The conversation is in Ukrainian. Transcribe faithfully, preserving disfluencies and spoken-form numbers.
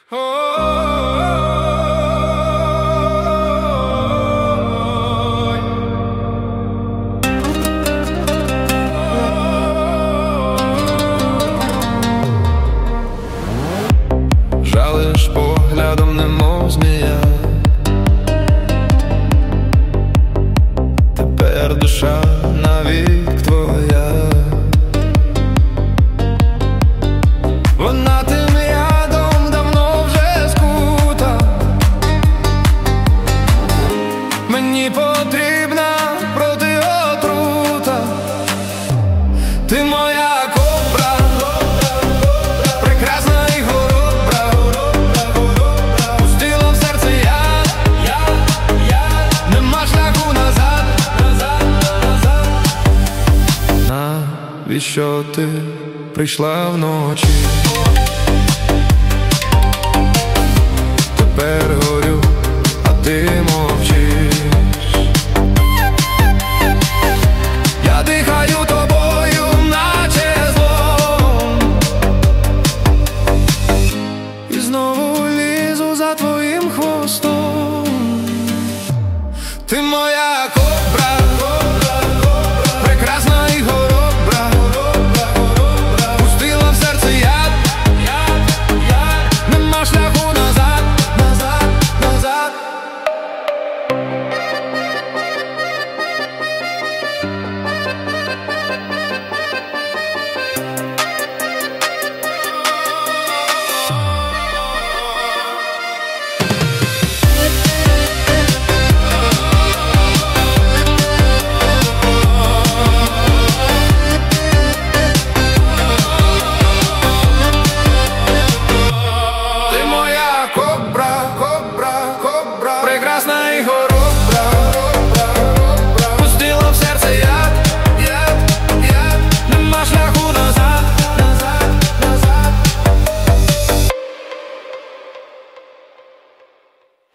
Жалиш поглядом, немов змія. Тепер душа навік твоя. Вона тим ядом давно вже скута. Мені потрібна протиотрута. Ти моя кобра, прекрасна і хоробра. Пустила в серце яд, нема шляху назад. Навіщо ти прийшла вночі?